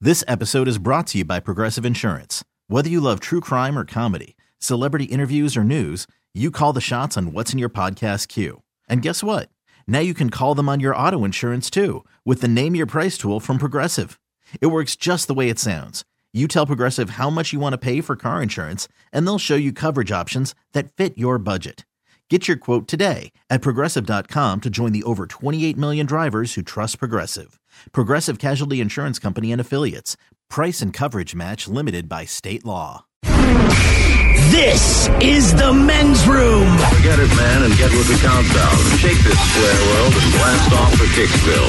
This episode is brought to you by Progressive Insurance. Whether you love true crime or comedy, celebrity interviews or news, you call the shots on what's in your podcast queue. And guess what? Now you can call them on your auto insurance too with the Name Your Price tool from Progressive. It works just the way it sounds. You tell Progressive how much you want to pay for car insurance, and they'll show you coverage options that fit your budget. Get your quote today at Progressive.com to join the over 28 million drivers who trust Progressive. Progressive Casualty Insurance Company and Affiliates. Price and coverage match limited by state law. This is the men's room. Forget it, man, and get with the countdown. Shake this square world and blast off for Kicksville.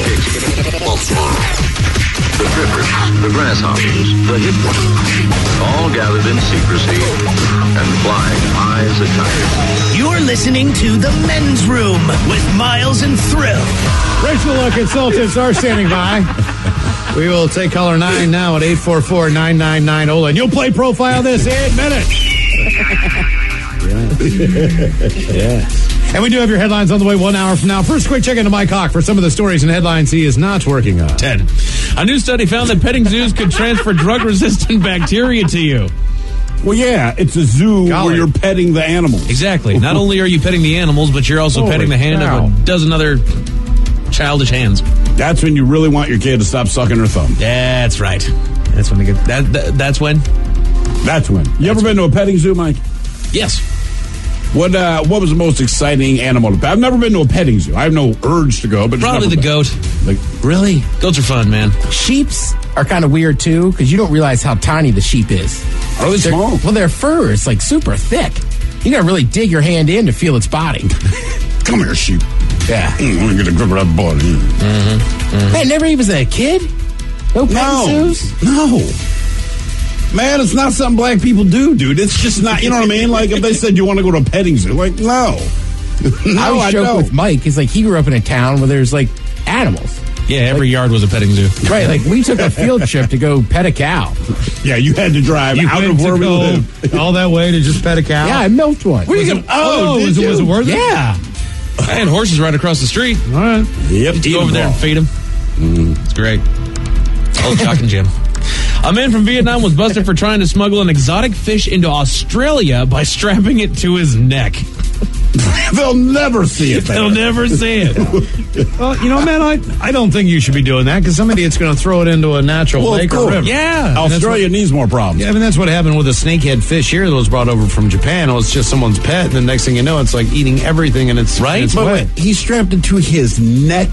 The trippers, the grasshoppers, the hip ones, all gathered in secrecy and flying high as a kite. You're listening to the men's room with Miles and Thrill. Rachel Consultants are standing by. We will take caller 9 now at 844-999-OLA. And you'll play profile this in minutes. Yes. And we do have your headlines on the way 1 hour from now. First, quick check into Mike Hawk for some of the stories and headlines he is not working on. 10. A new study found that petting zoos could transfer drug-resistant bacteria to you. Well, yeah, it's a zoo where you're petting the animals. Exactly. Not only are you petting the animals, but you're also petting the hand of a dozen other childish hands. That's when you really want your kid to stop sucking her thumb. That's right. That's when they get that's when. That's when. You ever been to a petting zoo, Mike? Yes. What was the most exciting animal to pet? I've never been to a petting zoo. I have no urge to go, but probably the goat. Like, really? Goats are fun, man. Sheeps are kind of weird too because you don't realize how tiny the sheep is. Are they small? Well, their fur is like super thick. You gotta really dig your hand in to feel its body. Come here, sheep. Yeah. Let me get a grip of that body. Man, never even as a kid? No petting zoos? No. Man, it's not something black people do, dude. It's just not, you know what I mean? Like, if they said you want to go to a petting zoo, like, no. I always joke with Mike. He's like, he grew up in a town where there's, like, animals. Yeah, every yard was a petting zoo. Right, like, we took a field trip to go pet a cow. Yeah, you had to drive out of where we live. All that way to just pet a cow? Yeah, I milked one. Where you going? Was it worth it? Yeah. I had horses right across the street. All right. Yep. Go over there and feed them. It's great. Old Jock and Jim. A man from Vietnam was busted for trying to smuggle an exotic fish into Australia by strapping it to his neck. They'll never see it. They'll never see it. Well, you know, man, I don't think you should be doing that because some idiot's going to throw it into a natural lake or river. Yeah. Australia needs more problems. Yeah, I mean, that's what happened with a snakehead fish here that was brought over from Japan. It was just someone's pet, and the next thing you know, it's like eating everything in its right. But wait, he strapped it to his neck.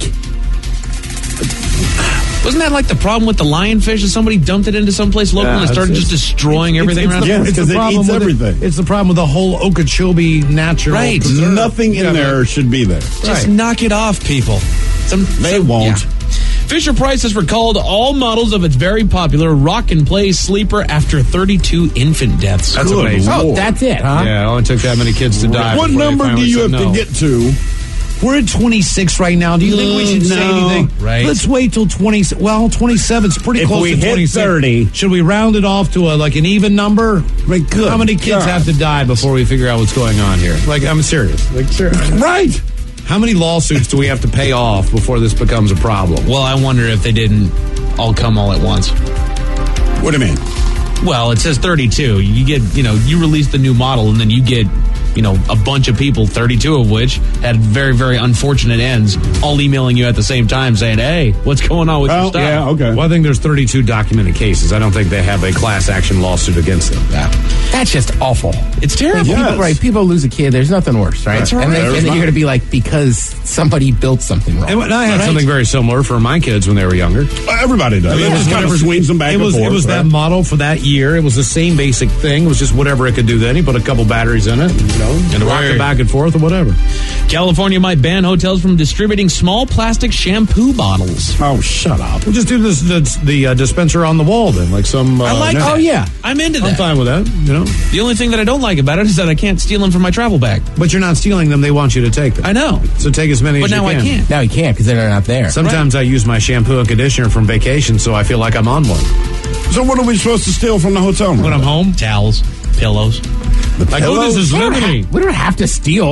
Wasn't that like the problem with the lionfish? That somebody dumped it into someplace local and started just destroying everything around? Yeah, because it eats everything. It's the problem with the whole Okeechobee natural. Right. Preserve. Nothing in there should be there. Just knock it off, people. They won't. Yeah. Fisher-Price has recalled all models of its very popular Rock and Play sleeper after 32 infant deaths. That's amazing. Oh, that's it, huh? Yeah, it only took that many kids to die. What number do you have to get to? We're at 26 right now. Do you think we should say anything? Right. Let's wait till 20. Well, 27's pretty close to 26. If we hit 30. Should we round it off to an even number? Like, good How many kids have to die before we figure out what's going on here? Like, I'm serious. Right. How many lawsuits do we have to pay off before this becomes a problem? Well, I wonder if they didn't all come all at once. What do you mean? Well, it says 32. You get, you release the new model and then you get, a bunch of people, 32 of which had very, very unfortunate ends, all emailing you at the same time saying, hey, what's going on with your stuff? Yeah, okay. Well, I think there's 32 documented cases. I don't think they have a class action lawsuit against them. That's just awful. It's terrible. Yes. People lose a kid. There's nothing worse, right? That's right. And then you're going to be like, because somebody built something wrong. And I had something very similar for my kids when they were younger. Everybody does. It just kind of swings them back and forth. It was that model for that year. It was the same basic thing. It was just whatever it could do then. He put a couple batteries in it, and rock it back and forth or whatever. California might ban hotels from distributing small plastic shampoo bottles. Oh, shut up. We'll just do the dispenser on the wall then, like some... I like that. Oh, yeah. I'm into that. I'm fine with that, The only thing that I don't like about it is that I can't steal them from my travel bag. But you're not stealing them. They want you to take them. I know. So take as many as you can. But now I can't. Now you can't because they're not there. Sometimes I use my shampoo and conditioner from vacation, so I feel like I'm on one. So what are we supposed to steal from the hotel room? When I'm home, towels, pillows. Like, oh, this is liberty. We don't have to steal.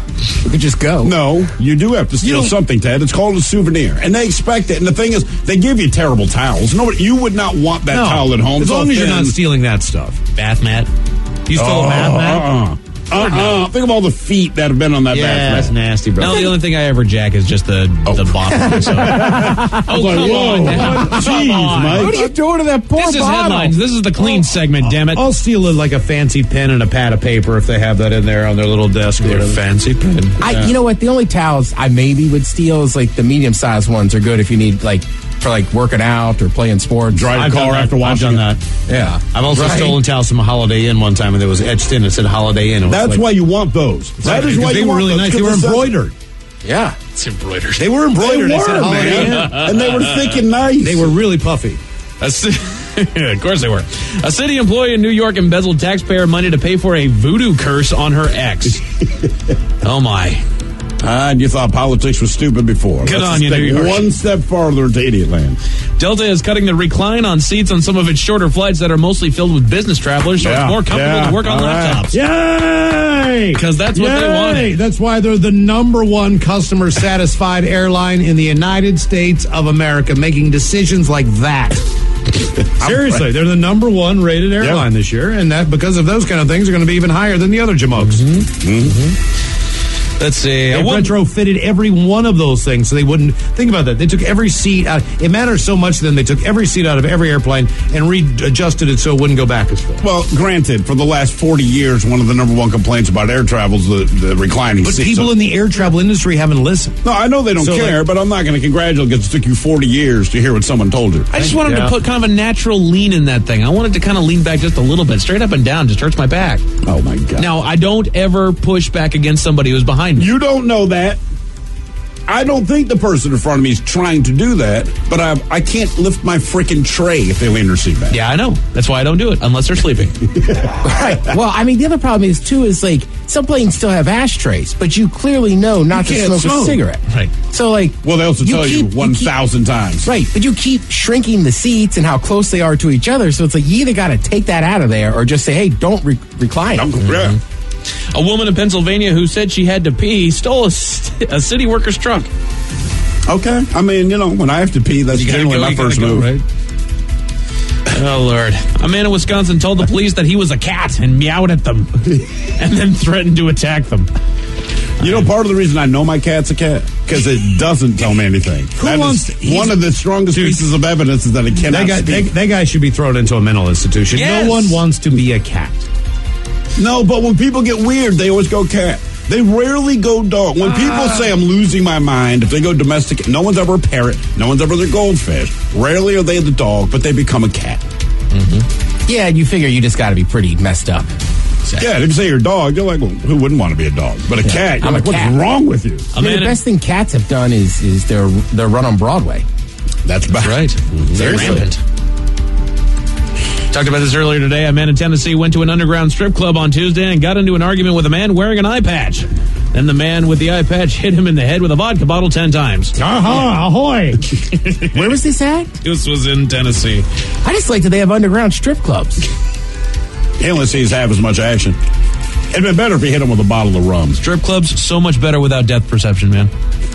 You could just go. No, you do have to steal something, Ted. It's called a souvenir, and they expect it. And the thing is, they give you terrible towels. You would not want that towel at home. As long as you're not stealing that stuff. Bath mat. You stole a bath mat? Think of all the feet that have been on that bath mat. That's nasty, bro. No, the only thing I ever jack is just the bottle. So. Come on now. Jeez, Mike. What are you doing to that poor This is bottle? headlines. This is the clean segment, damn it. I'll steal like a fancy pen and a pad of paper if they have that in there on their little desk. Their fancy pen. You know what? The only towels I maybe would steal is like the medium-sized ones are good if you need for working out or playing sports. Drive a car after washing I've done that. Yeah. I've also stolen towels from a Holiday Inn one time, and it was etched in. It said Holiday Inn. That's why you want those. That is why they you were want really those, nice. They were embroidered. Yeah. It's embroidered. They were embroidered. They They said were, Holiday Inn. man. And they were thick and nice. They were really puffy. Of course they were. A city employee in New York embezzled taxpayer money to pay for a voodoo curse on her ex. Oh, my. And you thought politics was stupid before. Good Let's on you, take New York. one step farther into idiot land. Delta is cutting the recline on seats on some of its shorter flights that are mostly filled with business travelers, so it's more comfortable to work on laptops. Yay! Because that's what they wanted. That's why they're the number one customer satisfied airline in the United States of America, making decisions like that. Seriously, they're the number one rated airline this year, and that because of those kind of things are going to be even higher than the other jamokes. Let's see. They retrofitted every one of those things so they wouldn't think about that. They took every seat out. It matters so much then they took every seat out of every airplane and readjusted it so it wouldn't go back as far. Well, granted, for the last 40 years, one of the number one complaints about air travel is the reclining But seats. people in the air travel industry haven't listened. No, I know they don't care, but I'm not going to congratulate because it took you 40 years to hear what someone told you. I just wanted to put kind of a natural lean in that thing. I wanted to kind of lean back just a little bit. Straight up and down just hurts my back. Oh, my God. Now, I don't ever push back against somebody who's behind me. You don't know that. I don't think the person in front of me is trying to do that, but I can't lift my freaking tray if they lean their seat back. Yeah, I know. That's why I don't do it, unless they're sleeping. Right. Well, I mean, the other problem is, too, is some planes still have ashtrays, but you clearly know not to can't smoke a cigarette. Right. So, well, they also tell you 1,000 times. Right, but you keep shrinking the seats and how close they are to each other, so it's you either got to take that out of there or just say, hey, don't recline. Yeah. A woman in Pennsylvania who said she had to pee stole a city worker's truck. Okay. I mean, when I have to pee, that's generally my first move. Right? Oh, Lord. A man in Wisconsin told the police that he was a cat and meowed at them and then threatened to attack them. Part of the reason I know my cat's a cat, because it doesn't tell me anything. One of the strongest pieces of evidence is that it cannot speak. That guy should be thrown into a mental institution. Yes. No one wants to be a cat. No, but when people get weird, they always go cat. They rarely go dog. When people say I'm losing my mind, if they go domestic, no one's ever a parrot. No one's ever the goldfish. Rarely are they the dog, but they become a cat. Mm-hmm. Yeah, you figure you just got to be pretty messed up. Yeah, if you say you're a dog, you're like, well, who wouldn't want to be a dog? But a cat, you're like, what's wrong with you? The best thing cats have done is their run on Broadway. That's right. They're rampant. Talked about this earlier today. A man in Tennessee went to an underground strip club on Tuesday and got into an argument with a man wearing an eye patch. Then the man with the eye patch hit him in the head with a vodka bottle 10 times. Ahoy! Where was this at? This was in Tennessee. I just like that they have underground strip clubs. Tennessee's have as much action. It'd been better if he hit him with a bottle of rum. Strip clubs, so much better without depth perception, man.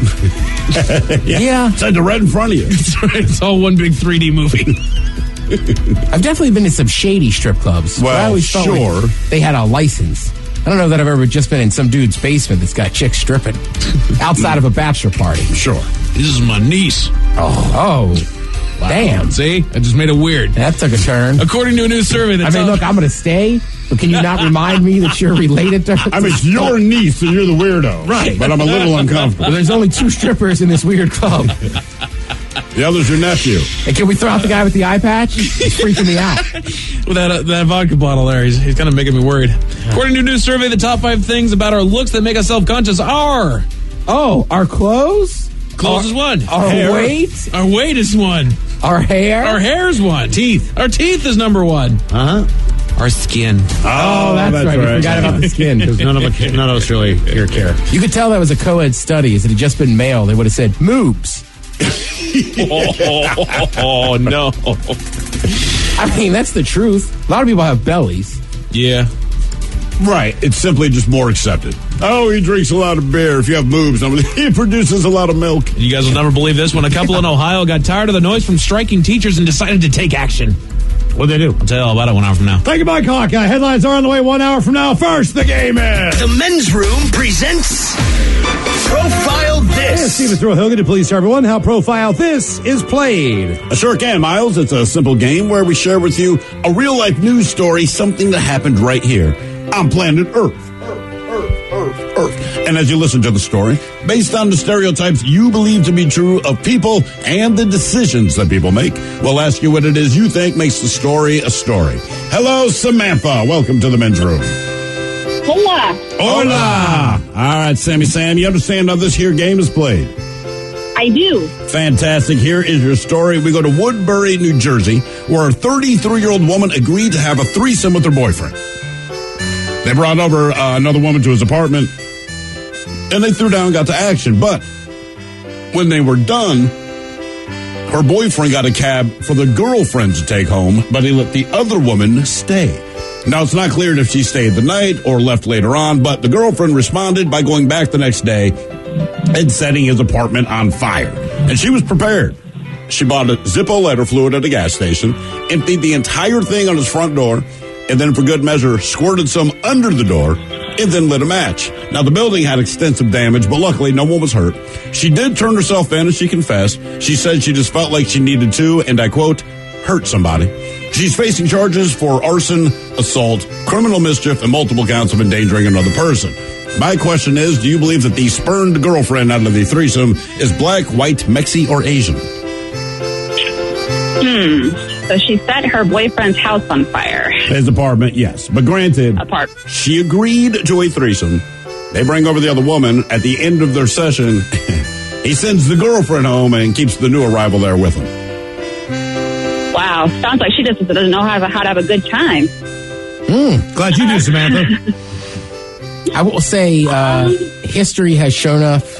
Yeah. It's right in front of you. It's all one big 3D movie. I've definitely been to some shady strip clubs. Well, I always felt like they had a license. I don't know that I've ever just been in some dude's basement that's got chicks stripping outside of a bachelor party. Sure. This is my niece. Oh. Wow. Damn. See? I just made it weird. That took a turn. According to a new survey that's look, I'm going to stay, but can you not remind me that you're related to her? I mean, it's your niece, so you're the weirdo. Right. But I'm a little uncomfortable. Well, there's only 2 strippers in this weird club. The other's your nephew. Hey, can we throw out the guy with the eye patch? He's freaking me out. With that vodka bottle there, he's kind of making me worried. According to a new survey, the top 5 things about our looks that make us self-conscious are... Oh, our clothes? Clothes is one. Our weight? Our weight is one. Our hair? Our hair's one. Teeth. Our teeth is number 1. Our skin. Oh, that's right. We forgot about the skin. Because none of us really here care. You could tell that was a co-ed study. If it had just been male, they would have said, moobs. Oh, no. I mean, that's the truth. A lot of people have bellies. Yeah. Right. It's simply just more accepted. Oh, he drinks a lot of beer. If you have boobs, he produces a lot of milk. You guys will never believe this. When a couple in Ohio got tired of the noise from striking teachers and decided to take action. What'd they do? I'll tell you all about it 1 hour from now. Thank you, Mike Hawkeye. Headlines are on the way 1 hour from now. First, the game is... The Men's Room presents Profile This. Hey, Steven Thrill-Hill, to please tell everyone how Profile This is played. I sure can, Miles. It's a simple game where we share with you a real-life news story, something that happened right here on planet Earth. And as you listen to the story, based on the stereotypes you believe to be true of people and the decisions that people make, we'll ask you what it is you think makes the story a story. Hello, Samantha. Welcome to the Men's Room. Hola. Hola. All right, Sammy Sam, you understand how this here game is played? I do. Fantastic. Here is your story. We go to Woodbury, New Jersey, where a 33-year-old woman agreed to have a threesome with her boyfriend. They brought over another woman to his apartment, and they threw down and got to action. But when they were done, her boyfriend got a cab for the girlfriend to take home, but he let the other woman stay. Now, it's not clear if she stayed the night or left later on, but the girlfriend responded by going back the next day and setting his apartment on fire. And she was prepared. She bought a Zippo lighter fluid at a gas station, emptied the entire thing on his front door, and then for good measure, squirted some under the door, and then lit a match. Now, the building had extensive damage, but luckily no one was hurt. She did turn herself in, and she confessed. She said she just felt like she needed to, and I quote, hurt somebody. She's facing charges for arson, assault, criminal mischief, and multiple counts of endangering another person. My question is, do you believe that the spurned girlfriend out of the threesome is black, white, Mexi, or Asian? So she set her boyfriend's house on fire. His apartment, yes. But granted, she agreed to a threesome. They bring over the other woman. At the end of their session, he sends the girlfriend home and keeps the new arrival there with him. Wow. Sounds like she just doesn't know how to have a good time. Glad you do, Samantha. I will say history has shown us.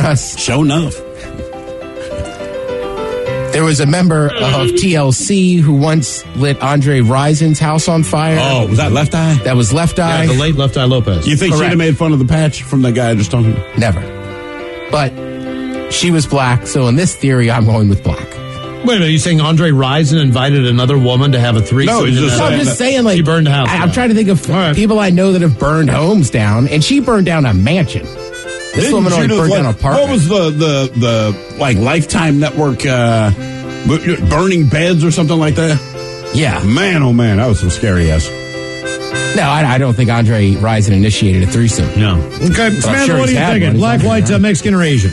There was a member of TLC who once lit Andre Risen's house on fire. Oh, was that Left Eye? That was Left Eye. Yeah, the late Left Eye Lopez. You think she'd have made fun of the patch from the guy I just talking about? Never. But she was black, so in this theory, I'm going with black. Wait a minute, you saying Andre Rison invited another woman to have a threesome? No, he's just I'm just saying, like, she burned a house I'm down. trying to think of people I know that have burned homes down, and she burned down a mansion. This woman only burned down an apartment. What was the like Lifetime Network burning beds or something like that? Yeah. Man, oh man, that was some scary ass. No, I don't think Andre Rison initiated a threesome. No. Okay, Samantha, what are you thinking? Black, white, Mexican, or Asian?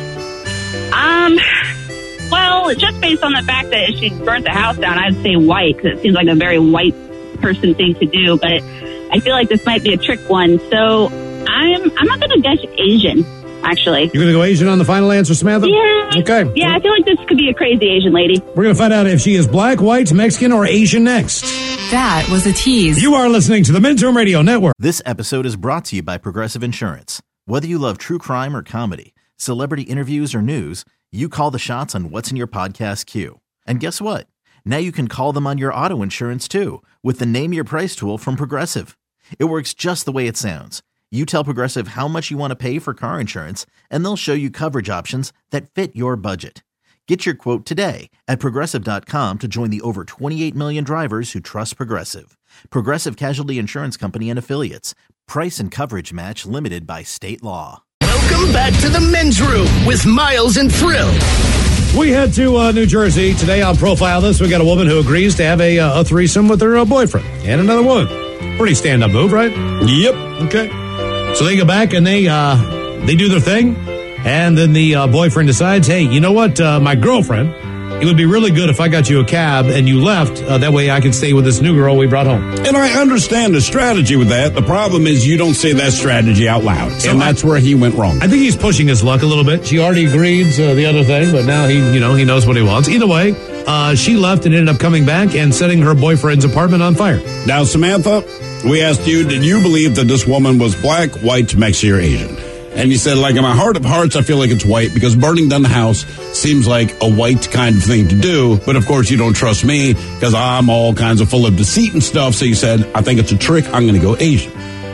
Well, just based on the fact that she burnt the house down, I'd say white, because it seems like a very white person thing to do. But I feel like this might be a trick one, so I'm not going to guess Asian. Actually, you're going to go Asian on the final answer, Samantha? Yeah. Okay. Yeah, I feel like this could be a crazy Asian lady. We're going to find out if she is black, white, Mexican, or Asian next. That was a tease. You are listening to the Men's Room Radio Network. This episode is brought to you by Progressive Insurance. Whether you love true crime or comedy, celebrity interviews or news, you call the shots on what's in your podcast queue. And guess what? Now you can call them on your auto insurance too with the Name Your Price tool from Progressive. It works just the way it sounds. You tell Progressive how much you want to pay for car insurance, and they'll show you coverage options that fit your budget. Get your quote today at Progressive.com to join the over 28 million drivers who trust Progressive. Progressive Casualty Insurance Company and Affiliates. Price and coverage match limited by state law. Welcome back to the Men's Room with Miles and Thrill. We head to New Jersey. Today on Profile This, we got a woman who agrees to have a threesome with her boyfriend and another woman. Pretty stand-up move, right? Yep. Okay. So they go back and they do their thing, and then the boyfriend decides, hey, you know what, my girlfriend, it would be really good if I got you a cab and you left. That way I can stay with this new girl we brought home. And I understand the strategy with that. The problem is you don't say that strategy out loud, and that's where he went wrong. I think he's pushing his luck a little bit. She already agreed to the other thing, but now he knows what he wants. Either way, she left and ended up coming back and setting her boyfriend's apartment on fire. Now, Samantha, we asked you, did you believe that this woman was black, white, Mexican, or Asian? And you said, like, in my heart of hearts, I feel like it's white because burning down the house seems like a white kind of thing to do. But, of course, you don't trust me because I'm all kinds of full of deceit and stuff. So you said, I think it's a trick. I'm going to go Asian.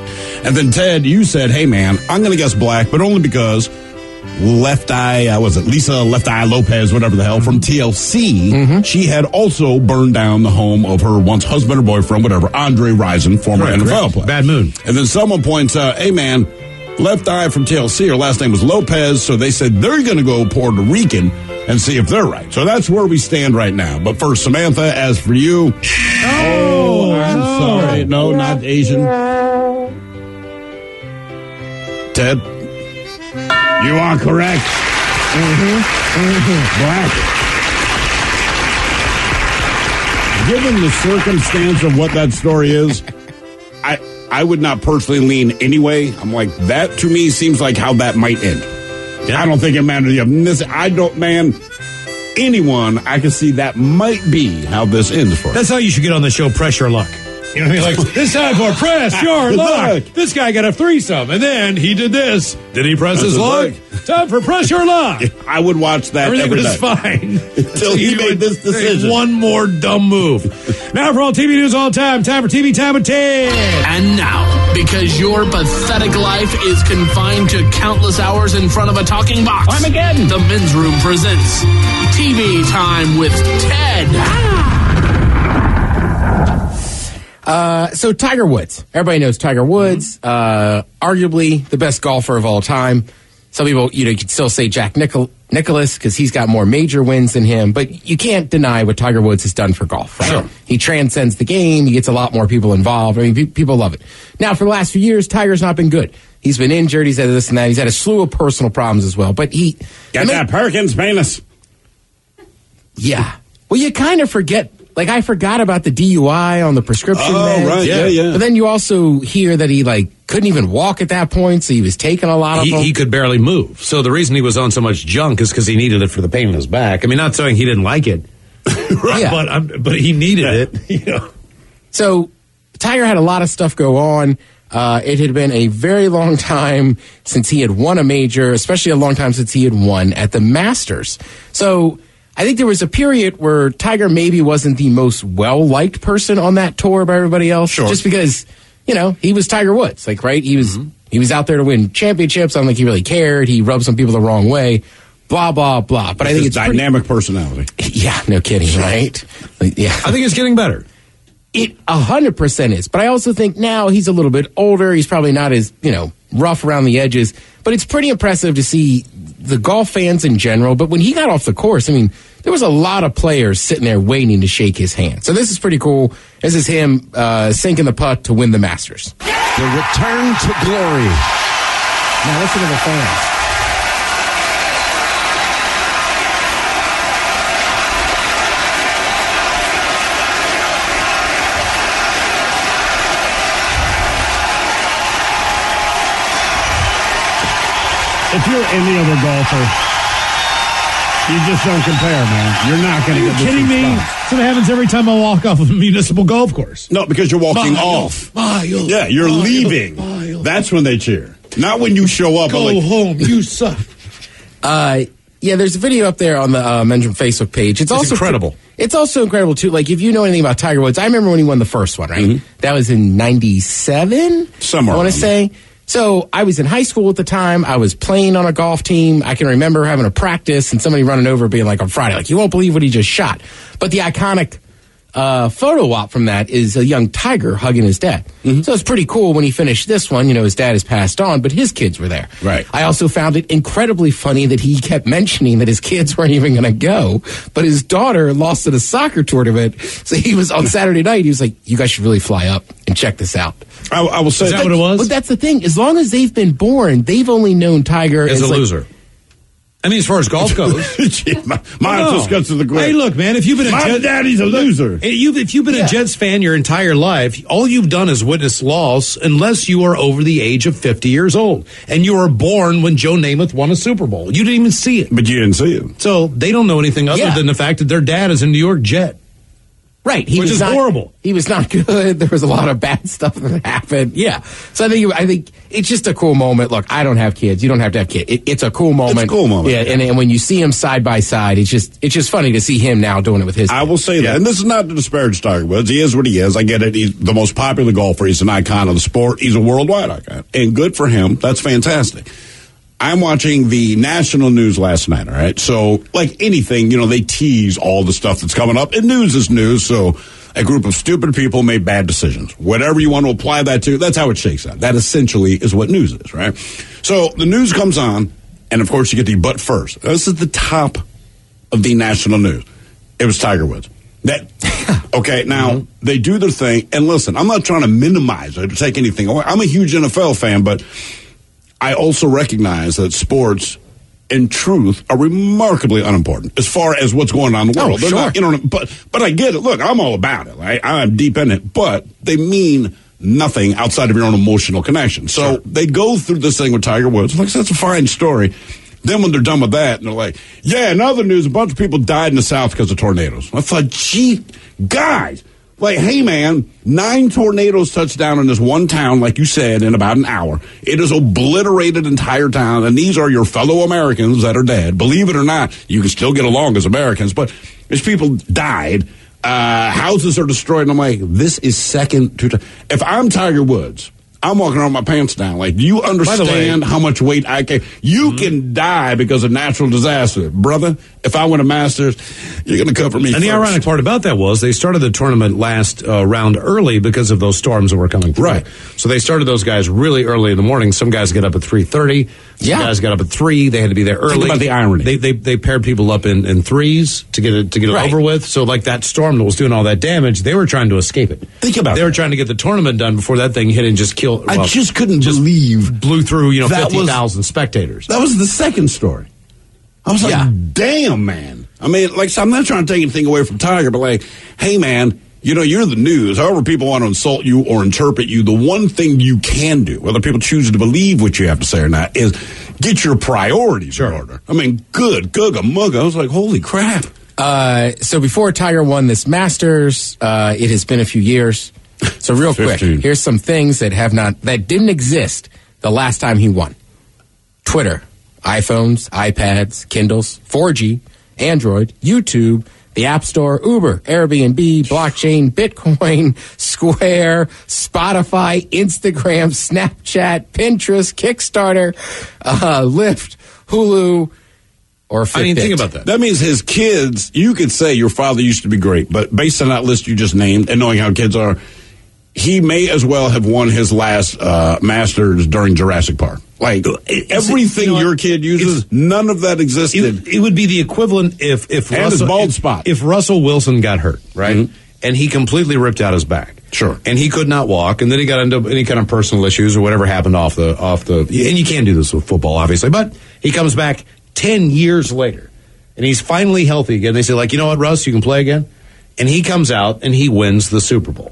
And then, Ted, you said, hey, man, I'm going to guess black, but only because Left Eye, was it Lisa Left Eye Lopez, whatever the hell, from TLC, she had also burned down the home of her once husband or boyfriend, whatever, Andre Rison, former NFL player. Bad Moon. And then someone points out, hey, man, Left Eye from TLC, her last name was Lopez, so they said they're going to go Puerto Rican and see if they're right. So that's where we stand right now. But first, Samantha, as for you... Oh, I'm sorry. No, not Asian. Ted? You are correct. Black. Given the circumstance of what that story is, I would not personally lean anyway. I'm like, that to me seems like how that might end. Yeah. I don't think it matters. I don't, man. Anyone, I can see that might be how this ends for us. That's how you should get on the show, Press Your Luck. You know what I mean? Like, this time for Press Your Luck. This guy got a threesome, and then he did this. Did he press his luck? Time for Press Your Luck. I would watch that every was day. Fine. Until he made this decision. One more dumb move. Now for all TV news all time for TV Time with Ted. And now, because your pathetic life is confined to countless hours in front of a talking box, Armageddon, the Men's Room presents TV Time with Ted. So Tiger Woods. Everybody knows Tiger Woods. Arguably the best golfer of all time. Some people, you could still say Jack Nicklaus because he's got more major wins than him. But you can't deny what Tiger Woods has done for golf. Right? Sure. He transcends the game. He gets a lot more people involved. I mean, people love it. Now, for the last few years, Tiger's not been good. He's been injured. He's had this and that. He's had a slew of personal problems as well. But he... Got that Perkins penis. Yeah. Well, you kind of forget... Like, I forgot about the DUI on the prescription meds. Right, yeah. But then you also hear that he, couldn't even walk at that point, so he was taking a lot of them. He could barely move. So the reason he was on so much junk is because he needed it for the pain in his back. I mean, not saying he didn't like it, right? Yeah. But he needed it. So Tiger had a lot of stuff go on. It had been a very long time since he had won a major, especially a long time since he had won at the Masters. So... I think there was a period where Tiger maybe wasn't the most well-liked person on that tour by everybody else. Sure. Just because, he was Tiger Woods. Right? He was out there to win championships. I don't think he really cared. He rubbed some people the wrong way. Blah, blah, blah. But I think it's dynamic personality. Yeah, no kidding, right? Yeah. I think it's getting better. It 100% is. But I also think now he's a little bit older. He's probably not as, rough around the edges. But it's pretty impressive to see the golf fans in general. But when he got off the course, there was a lot of players sitting there waiting to shake his hand. So this is pretty cool. This is him sinking the putt to win the Masters. The return to glory. Now listen to the fans. If you're any other golfer, you just don't compare, man. You're not going to get this. Are you kidding me? That's what happens every time I walk off of a municipal golf course. No, because you're walking off. Yeah, you're leaving. That's when they cheer. Not when you show up. Go home. You suck. Yeah, there's a video up there on the Men's Room Facebook page. It's also incredible. It's also incredible, too. If you know anything about Tiger Woods, I remember when he won the first one, right? Mm-hmm. That was in 97? Somewhere. I want to say. So I was in high school at the time. I was playing on a golf team. I can remember having a practice and somebody running over being on Friday, you won't believe what he just shot. But the iconic photo op from that is a young Tiger hugging his dad. Mm-hmm. So it's pretty cool when he finished this one. His dad has passed on, but his kids were there. Right. I also found it incredibly funny that he kept mentioning that his kids weren't even going to go, but his daughter lost at a soccer tournament. So he was on Saturday night. He was like, you guys should really fly up and check this out. I will say, is that what it was? But that's the thing. As long as they've been born, they've only known Tiger as a loser. As far as golf goes, mine just goes to the grave. Hey, look, man, if you've been my daddy's a loser. If you've been a Jets fan your entire life, all you've done is witness loss, unless you are over the age of 50 years old and you were born when Joe Namath won a Super Bowl. You didn't even see it, but you didn't see it. So they don't know anything other than the fact that their dad is a New York Jet. Right. Which is horrible. He was not good. There was a lot of bad stuff that happened. Yeah. So I think it's just a cool moment. Look, I don't have kids. You don't have to have kids. It's a cool moment. It's a cool moment. Yeah. And when you see him side by side, it's just funny to see him now doing it with his I will say that. And this is not to disparage Tiger Woods. He is what he is. I get it. He's the most popular golfer. He's an icon of the sport. He's a worldwide icon. And good for him. That's fantastic. I'm watching the national news last night, all right? So, like anything, they tease all the stuff that's coming up. And news is news, so a group of stupid people made bad decisions. Whatever you want to apply that to, that's how it shakes out. That essentially is what news is, right? So, the news comes on, and of course, you get the but first. This is the top of the national news. It was Tiger Woods. Okay, now, they do their thing. And listen, I'm not trying to minimize it or take anything away. I'm a huge NFL fan, but I also recognize that sports, in truth, are remarkably unimportant as far as what's going on in the world. Sure. Not, but I get it. Look, I'm all about it. Right? I'm deep in it. But they mean nothing outside of your own emotional connection. So they go through this thing with Tiger Woods. Like, that's a fine story. Then when they're done with that, and they're like, yeah, in other news, a bunch of people died in the South because of tornadoes. I thought, gee, guys. Like, hey, man, 9 tornadoes touched down in this one town, like you said, in about an hour. It has obliterated entire town, and these are your fellow Americans that are dead. Believe it or not, you can still get along as Americans, but these people died. Houses are destroyed, and I'm like, this is second to... If I'm Tiger Woods, I'm walking around with my pants down. Like, do you understand how much weight I can... You can die because of natural disaster. Brother, if I win a Masters, you're going to cover me And the ironic part about that was they started the tournament last round early because of those storms that were coming through. Right. So they started those guys really early in the morning. Some guys get up at 3:30. Some guys got up at 3. They had to be there early. Think about the irony. They paired people up in threes to get it over with. So like that storm that was doing all that damage, they were trying to escape it. Think about They were trying to get the tournament done before that thing hit and just killed. I just couldn't believe blew through 50,000 spectators. That was the second story. I was like, damn, man. I mean, like, I'm not trying to take anything away from Tiger, but like, hey, man, you're the news. However people want to insult you or interpret you, the one thing you can do, whether people choose to believe what you have to say or not, is get your priorities in order. I mean, good, googa, mugga. I was like, holy crap. So before Tiger won this Masters, it has been a few years. So real quick, here's some things that didn't exist the last time he won. Twitter, iPhones, iPads, Kindles, 4G, Android, YouTube, the App Store, Uber, Airbnb, blockchain, Bitcoin, Square, Spotify, Instagram, Snapchat, Pinterest, Kickstarter, Lyft, Hulu, or Fitbit. I mean, think about that. That means his kids, you could say your father used to be great, but based on that list you just named and knowing how kids are, he may as well have won his last Masters during Jurassic Park. Like, everything your kid uses, none of that existed. It would be the equivalent if Russell Wilson got hurt, right? Mm-hmm. And he completely ripped out his back. Sure. And he could not walk, and then he got into any kind of personal issues or whatever happened off the and you can't do this with football, obviously, but he comes back 10 years later, and he's finally healthy again. They say, like, you know what, Russ, you can play again? And he comes out, and he wins the Super Bowl.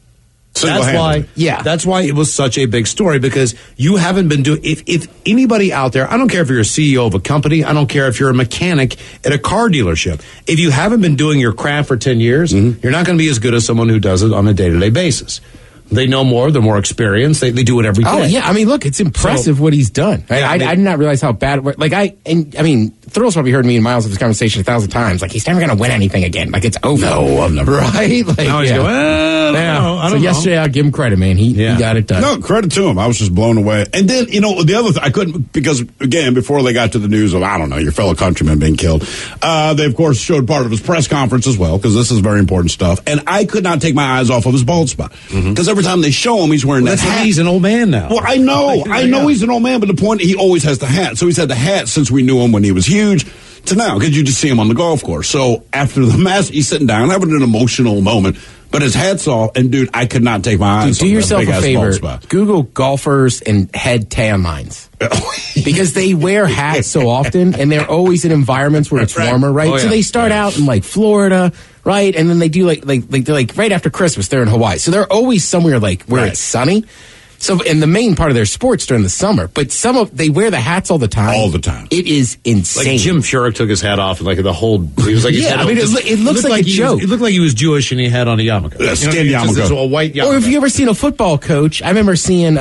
That's why it was such a big story, because you haven't been doing, if anybody out there, I don't care if you're a CEO of a company, I don't care if you're a mechanic at a car dealership, if you haven't been doing your craft for 10 years, you're not going to be as good as someone who does it on a day-to-day basis. They know more, they're more experienced, they do it every day. Oh, yeah, I mean, look, it's impressive what he's done. I did not realize how bad, Thurl's probably heard me and Miles have this conversation 1,000 times. Like, he's never going to win anything again. Like, it's over. No, I've never. Right? Like, now he's going, I don't know. Yesterday, I'll give him credit, man. He got it done. No, credit to him. I was just blown away. And then, the other thing, I couldn't, because, again, before they got to the news of, I don't know, your fellow countrymen being killed, they, of course, showed part of his press conference as well, because this is very important stuff. And I could not take my eyes off of his bald spot. Because every time they show him, he's wearing that hat. He's an old man now. Well, I know he's an old man, but the point, he always has the hat. So he's had the hat since we knew him when he was huge to now, because you just see him on the golf course. So after the match, he's sitting down, having an emotional moment, but his hat's off, and dude, I could not take my eyes off. Do yourself a favor. Google golfers and head tan lines. Because they wear hats so often, and they're always in environments where it's warmer, right? Oh, yeah. So they start out in, like, Florida, right? And then they do, like they're like right after Christmas, they're in Hawaii. So they're always somewhere, like, where it's sunny. So, and the main part of their sports during the summer, but they wear the hats all the time. All the time. It is insane. Like Jim Furyk took his hat off, and like the whole, he was like, yeah, I mean, it looks like a joke. It looked like he was Jewish and he had on a yarmulke. Skin yarmulke. It's a white yarmulke. Or have you ever seen a football coach? I remember seeing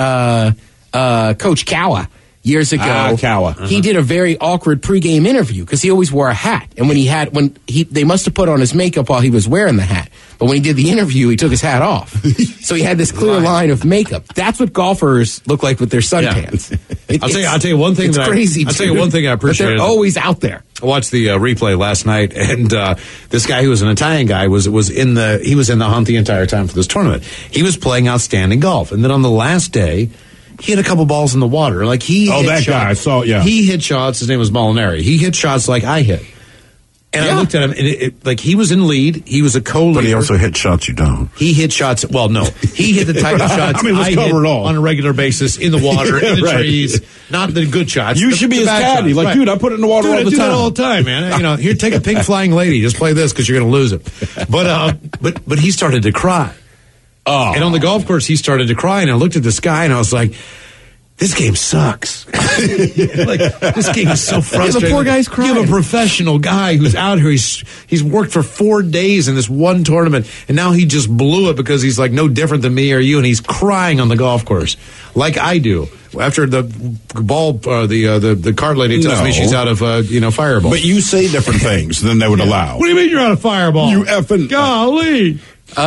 Coach Cowa years ago. Cowa. He did a very awkward pregame interview because he always wore a hat. And they must have put on his makeup while he was wearing the hat. But when he did the interview, he took his hat off. So he had this clear line of makeup. That's what golfers look like with their sunpants. Yeah. I'll tell you one thing. It's crazy. I'll tell you one thing I appreciate. But they're always out there. I watched the replay last night, and this guy who was an Italian guy was in the hunt the entire time for this tournament. He was playing outstanding golf, and then on the last day, he hit a couple balls in the water. Like he hit that shots. guy, I saw, yeah. He hit shots. His name was Molinari. He hit shots like I hit. And I looked at him, and like he was in lead. He was a co-leader. But he also hit shots you don't. He hit shots. Well, no, he hit the type of shots I hit on a regular basis in the water, in the trees. Not the good shots. You should be his caddy. Shots. Like, dude, I put it in the water all the time. I do that all the time, man. Here, take a pink flying lady. Just play this because you're going to lose it. But he started to cry. Oh. And on the golf course, he started to cry, and I looked at this guy, and I was like, this game sucks. This game is so frustrating. Yeah, the poor guy's crying. You have a professional guy who's out here. He's worked for 4 days in this one tournament, and now he just blew it because he's like no different than me or you, and he's crying on the golf course like I do. After the ball, the cart lady tells me she's out of Fireball. But you say different things than they would allow. What do you mean you're out of Fireball? You effing golly.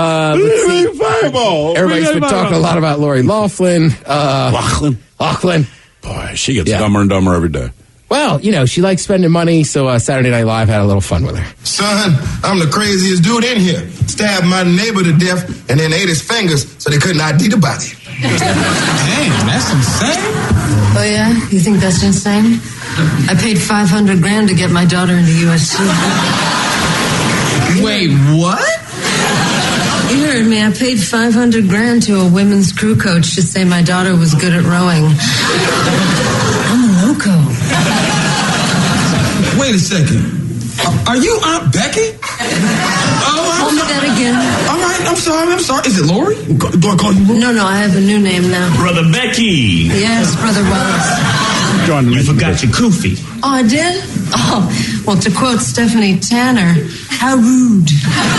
Fireball. Everybody's been talking a lot about Lori Loughlin. Loughlin. Boy, she gets dumber and dumber every day. Well, she likes spending money, so Saturday Night Live had a little fun with her. Son, I'm the craziest dude in here. Stabbed my neighbor to death and then ate his fingers so they couldn't ID the body. Damn, that's insane. Oh, yeah? You think that's insane? I paid $500,000 to get my daughter into USC. Wait, what? You heard me. I paid $500,000 to a women's crew coach to say my daughter was good at rowing. I'm a loco. Wait a second. Are you Aunt Becky? Call me that again. All right, I'm sorry. Is it Lori? Do I call you Lori? No, I have a new name now. Brother Becky. Yes, Brother Wallace. You forgot your kufi. Oh, I did? Oh, well, to quote Stephanie Tanner, how rude.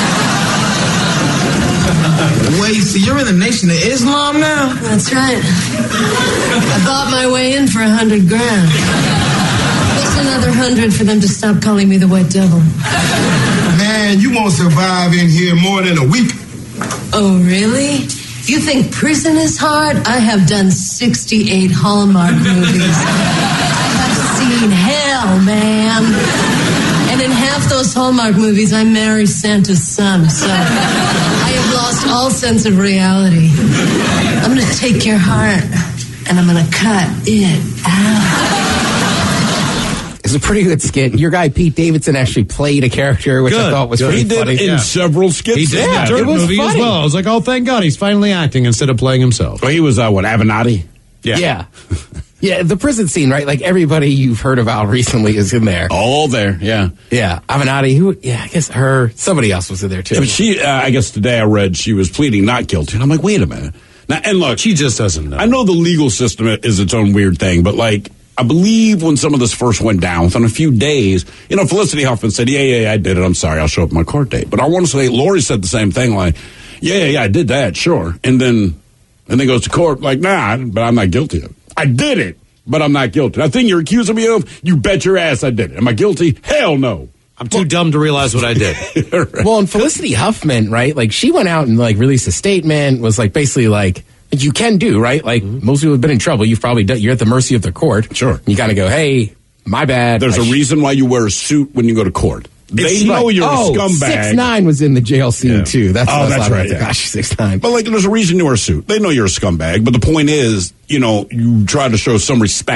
Wait, so you're in the Nation of Islam now? That's right. I bought my way in for $100,000. Plus another 100 for them to stop calling me the White Devil. Man, you won't survive in here more than a week. Oh, really? You think prison is hard? I have done 68 Hallmark movies. I have seen hell, man. And in half those Hallmark movies, I marry Santa's son, so I have lost all sense of reality. I'm going to take your heart, and I'm going to cut it out. It's a pretty good skit. Your guy, Pete Davidson, actually played a character, which I thought was pretty funny. He did in several skits. He did Yeah, in the it was movie funny. as well. I was like, oh, thank God, he's finally acting instead of playing himself. Well, he was, Avenatti? Yeah. Yeah, the prison scene, right? Like everybody you've heard about recently is in there. All there, yeah. Yeah, Avenatti, I guess somebody else was in there too. Yeah, but she, I guess today I read she was pleading not guilty. And I'm like, wait a minute. Now, and look, she just doesn't know. I know the legal system is its own weird thing, but like, I believe when some of this first went down, within a few days, Felicity Huffman said, yeah, I did it. I'm sorry. I'll show up at my court date. But I want to say Lori said the same thing, like, yeah, I did that, sure. And then goes to court, like, nah, but I'm not guilty of it. I did it, but I'm not guilty. That thing you're accusing me of, you bet your ass I did it. Am I guilty? Hell no. I'm too dumb to realize what I did. Right. Well, and Felicity Huffman, right? Like, she went out and, like, released a statement, was, like, basically, like, you can do, right? Like, most people have been in trouble. You've probably done, you're at the mercy of the court. Sure. You kind of go, hey, my bad. There's a reason why you wear a suit when you go to court. They know right. you're a scumbag. 6ix9ine was in the jail scene, too. That's right. Yeah. Gosh, 6ix9ine. But, like, there's a reason you wear a suit. They know you're a scumbag. But the point is, you try to show some respect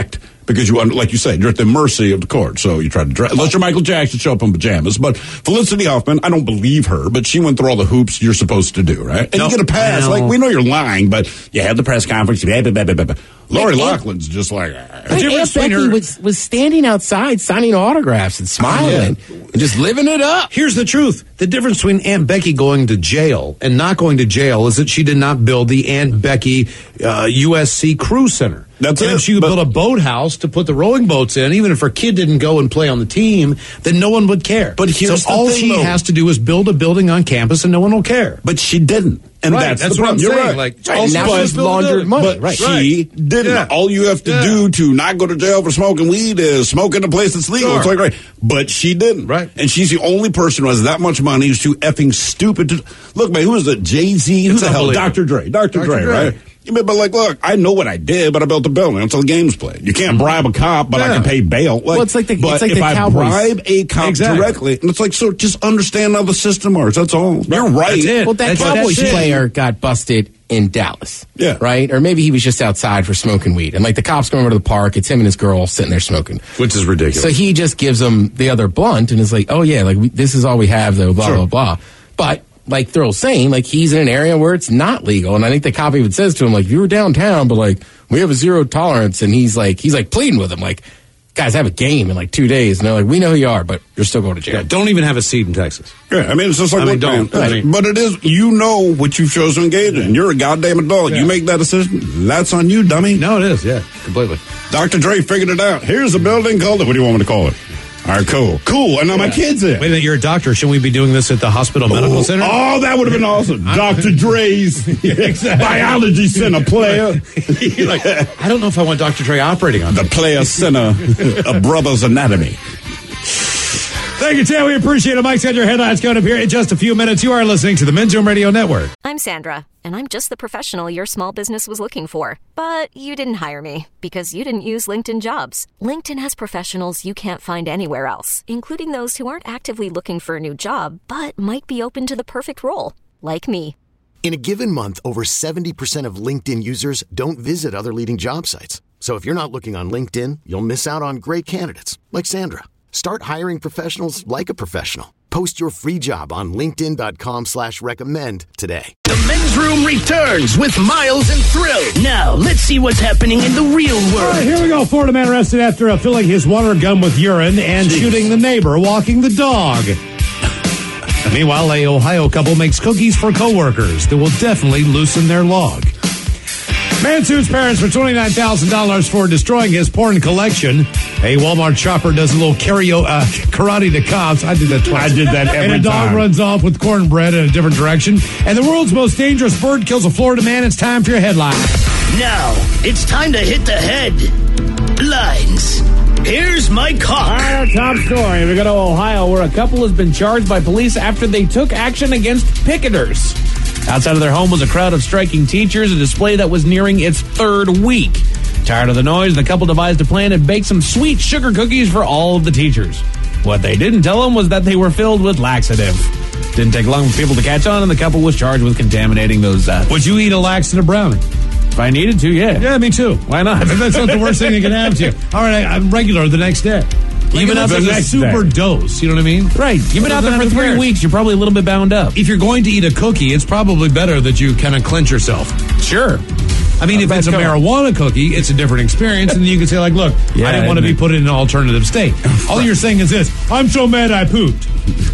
Because like you said, you're at the mercy of the court. So you try to dress, unless you're Michael Jackson, show up in pajamas. But Felicity Huffman, I don't believe her, but she went through all the hoops you're supposed to do, right? And you get a pass. Like, we know you're lying, but you had the press conference. Lori Loughlin's just like... Aunt Becky was standing outside signing autographs and smiling and just living it up. Here's the truth. The difference between Aunt Becky going to jail and not going to jail is that she did not build the Aunt Becky USC Crew Center. That's and it. If she would build a boathouse to put the rowing boats in, even if her kid didn't go and play on the team, then no one would care. But here's all the thing, she has to do is build a building on campus and no one will care. But she didn't. And that's the what I'm problem. You're saying. right. Like, now she's laundered money. But she didn't. Yeah. All you have to do to not go to jail for smoking weed is smoke in a place that's legal. It's like, right. But she didn't. Right. And she's the only person who has that much money who's too effing stupid to... Look, man, who is it? Jay-Z? Who the hell? Dr. Dre. Dr. Dre, right? But like, look, I know what I did, but I built a building until the game's played. You can't bribe a cop, but I can pay bail. Like, well, it's like the if I Cowboys. bribe a cop directly, and it's like, so just understand how the system works. That's all. You're right. Well, that Cowboys player got busted in Dallas. Yeah. Right? Or maybe he was just outside for smoking weed. And like the cops going over to the park, it's him and his girl sitting there smoking. Which is ridiculous. So he just gives them the other blunt and is like, oh yeah, like this is all we have though, blah, blah, blah. But like Thrill's saying, like he's in an area where it's not legal. And I think the cop even says to him, like, you were downtown, but like we have a zero tolerance. And he's like pleading with him, like, guys, have a game in like 2 days. And they're like, we know who you are, but you're still going to jail. Yeah, don't even have a seat in Texas. Yeah, I mean, it's just like, don't. But it is, you know what you've chosen to engage in. You're a goddamn adult. Yeah. You make that decision. That's on you, dummy. No, it is. Yeah, completely. Dr. Dre figured it out. Here's a building called it. What do you want me to call it? All right, cool. And now my kid's in. Wait a minute, you're a doctor. Shouldn't we be doing this at the hospital medical center? Oh, that would have been awesome. Dr. Dre's biology center player. Like, I don't know if I want Dr. Dre operating on the player center of Brothers Anatomy. Thank you, Tim. We appreciate it. Mike's got your headlines coming up here in just a few minutes. You are listening to the Men's Room Radio Network. I'm Sandra, and I'm just the professional your small business was looking for. But you didn't hire me because you didn't use LinkedIn Jobs. LinkedIn has professionals you can't find anywhere else, including those who aren't actively looking for a new job, but might be open to the perfect role, like me. In a given month, over 70% of LinkedIn users don't visit other leading job sites. So if you're not looking on LinkedIn, you'll miss out on great candidates like Sandra. Start hiring professionals like a professional. Post your free job on linkedin.com/recommend today. The Men's Room returns with Miles and Thrill. Now, let's see what's happening in the real world. All right, here we go. Florida man arrested after filling his water gun with urine and shooting the neighbor walking the dog. Meanwhile, a Ohio couple makes cookies for coworkers that will definitely loosen their log. Man sues parents for $29,000 for destroying his porn collection. A Walmart shopper does a little karate to cops. I did that twice. I did that every time. And a dog runs off with cornbread in a different direction. And the world's most dangerous bird kills a Florida man. It's time for your headline. Now, it's time to hit the headlines. Here's Mike Hawk. All right, our top story. We go to Ohio, where a couple has been charged by police after they took action against picketers. Outside of their home was a crowd of striking teachers, a display that was nearing its third week. Tired of the noise, the couple devised a plan and baked some sweet sugar cookies for all of the teachers. What they didn't tell them was that they were filled with laxative. Didn't take long for people to catch on, and the couple was charged with contaminating those. Would you eat a laxative brownie? If I needed to, yeah. Yeah, me too. Why not? That's not the worst thing that can happen to you. All right, I'm regular the next day. Even after a super dose, you know what I mean? Right. You've been out there for 3 weeks. You're probably a little bit bound up. If you're going to eat a cookie, it's probably better that you kind of clench yourself. Sure. I mean, if it's a marijuana cookie, it's a different experience, and then you can say, like, look, I didn't want to be put in an alternative state. All you're saying is this: I'm so mad I pooped.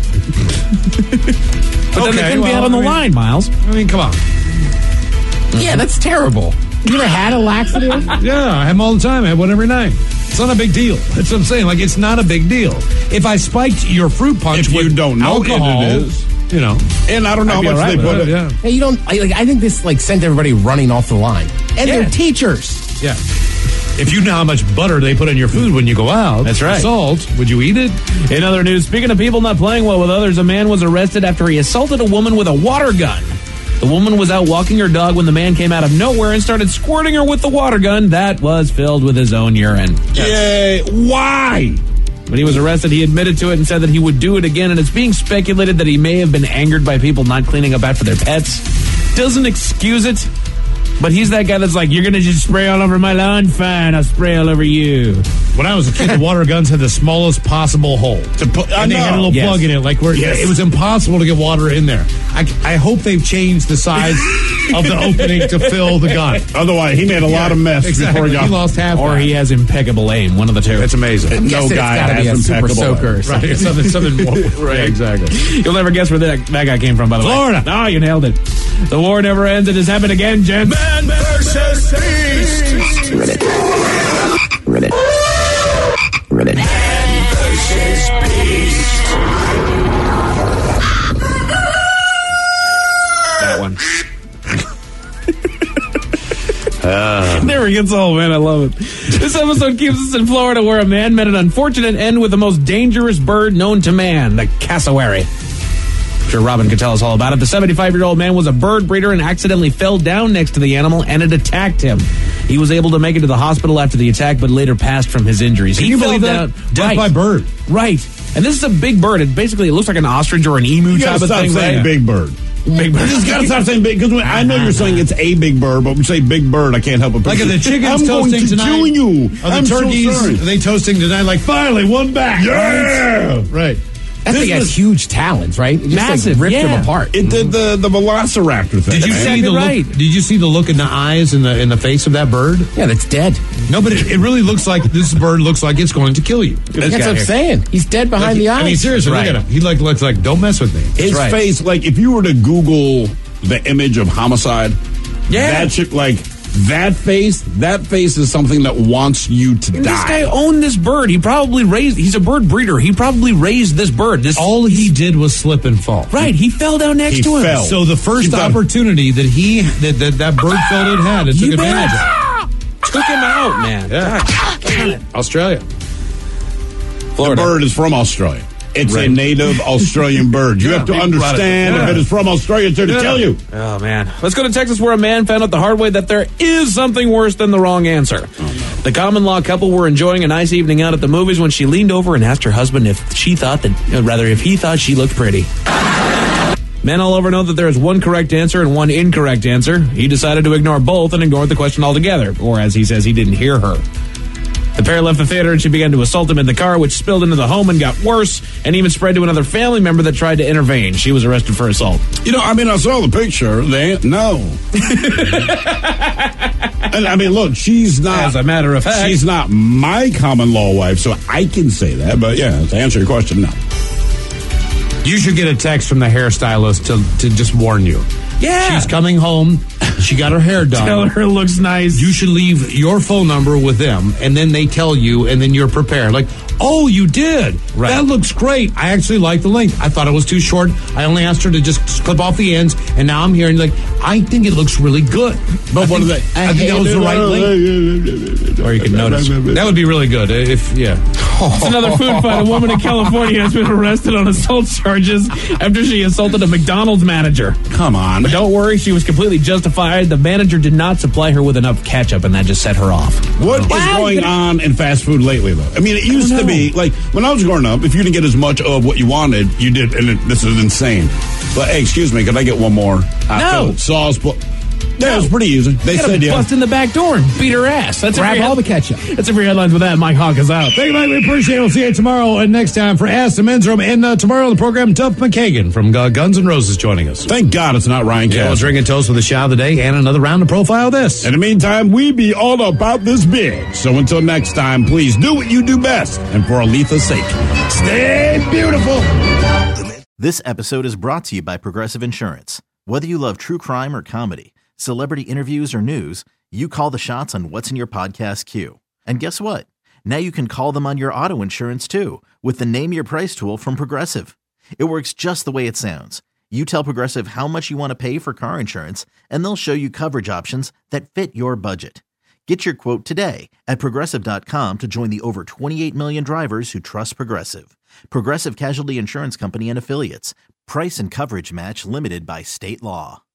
But then they couldn't be out on the line, Miles. I mean, come on. Yeah, that's terrible. You ever had a laxative? Yeah, I have them all the time. I have one every night. It's not a big deal. That's what I'm saying. Like, it's not a big deal. If I spiked your fruit punch with alcohol, it is. You know, and I don't know how much they put it. Yeah. Hey, you don't. I think this sent everybody running off the line, and they're teachers. Yeah. If you know how much butter they put in your food when you go out, that's right. Salt, would you eat it? In other news, speaking of people not playing well with others, a man was arrested after he assaulted a woman with a water gun. The woman was out walking her dog when the man came out of nowhere and started squirting her with the water gun that was filled with his own urine. Yay! Why? When he was arrested, he admitted to it and said that he would do it again, and it's being speculated that he may have been angered by people not cleaning up after their pets. Doesn't excuse it, But he's that guy that's like, you're going to just spray all over my lawn? Fine, I'll spray all over you. When I was a kid, the water guns had the smallest possible hole. And they had a little plug in it. It was impossible to get water in there. I hope they've changed the size of the opening to fill the gun. Otherwise, he made a lot of mess before he got... He lost half. Or he has impeccable aim. One of the two. That's amazing. No guy has impeccable soaker aim. or something. Right. Something more. Right. Yeah, exactly. You'll never guess where that guy came from, by the way. Florida. Oh, you nailed it. The war never ends. It has happened again, gents. Man versus beast. Ribbit. Ribbit. Ribbit. Man versus beast. That one. Never gets old, man. I love it. This episode keeps us in Florida, where a man met an unfortunate end with the most dangerous bird known to man, the cassowary. I'm sure Robin could tell us all about it. The 75-year-old man was a bird breeder and accidentally fell down next to the animal, and it attacked him. He was able to make it to the hospital after the attack, but later passed from his injuries. Can you believe that? Death by bird. Right. And this is a big bird. It looks like an ostrich or an emu type of thing. Saying big bird. Big bird. You just gotta stop saying big, because I know you're saying it's a big bird, but when you say big bird, I can't help but like, are the chickens I'm toasting going to tonight? kill you. Are the turkeys, are they toasting tonight? Like, finally, one back. Yeah. Right. That thing has huge talons, right? It just Massive, ripped him apart. It did the velociraptor thing. Did you see the look? Did you see the look in the eyes and in the face of that bird? Yeah, that's dead. No, but it really looks like this bird looks like it's going to kill you. That's what I'm saying. He's dead behind the eyes. I mean, seriously, look at him. He looks like, don't mess with me. His face, like, if you were to Google the image of homicide, that shit, like, that face is something that wants you to die. This guy owned this bird. He's a bird breeder. He probably raised this bird. All he did was slip and fall. Right. He fell down next to him. Fell. So the first opportunity that bird felt it had, it took advantage of it. Took him out, man. Yeah. Australia. Florida. The bird is from Australia. It's a native Australian bird. You have to understand if it is from Australia, it's there to tell you. Oh, man. Let's go to Texas, where a man found out the hard way that there is something worse than the wrong answer. The common law couple were enjoying a nice evening out at the movies when she leaned over and asked her husband if he thought she looked pretty. Men all over know that there is one correct answer and one incorrect answer. He decided to ignore both and ignored the question altogether, or as he says, he didn't hear her. The pair left the theater and she began to assault him in the car, which spilled into the home and got worse and even spread to another family member that tried to intervene. She was arrested for assault. I saw the picture. And I mean, look, she's not... As a matter of fact... She's not my common law wife, so I can say that. But yeah, to answer your question, no. You should get a text from the hairstylist to just warn you. Yeah. She's coming home. She got her hair done. Tell her it looks nice. You should leave your phone number with them, and then they tell you, and then you're prepared. Like, oh, you did. Right. That looks great. I actually like the length. I thought it was too short. I only asked her to just clip off the ends, and now I'm here, and I think it looks really good. But what are they? I think that was the right length. Or you can notice. That would be really good. It's another food fight. A woman in California has been arrested on assault charges after she assaulted a McDonald's manager. Come on. But don't worry, she was completely justified. The manager did not supply her with enough ketchup, and that just set her off. What is going on in fast food lately, though? I mean, it used to be, like, when I was growing up, if you didn't get as much of what you wanted, you did, and this is insane. But, hey, excuse me, could I get one more? No. Sauce. Yeah, it was pretty easy. They said, bust in the back door and beat her ass. Grab all the ketchup. That's every headlines with that. Mike Hawk is out. Thank you, Mike. We appreciate it. We'll see you tomorrow and next time for Ask the Men's Room. And tomorrow on the program, Duff McKagan from Guns N' Roses joining us. Thank God it's not Ryan Cass. We'll drink and toast with a shot of the day and another round of Profile This. In the meantime, we be all about this big. So until next time, please do what you do best. And for Aletha's sake, stay beautiful. This episode is brought to you by Progressive Insurance. Whether you love true crime or comedy, celebrity interviews or news, you call the shots on what's in your podcast queue. And guess what? Now you can call them on your auto insurance too with the Name Your Price tool from Progressive. It works just the way it sounds. You tell Progressive how much you want to pay for car insurance, and they'll show you coverage options that fit your budget. Get your quote today at Progressive.com to join the over 28 million drivers who trust Progressive. Progressive Casualty Insurance Company and Affiliates. Price and coverage match limited by state law.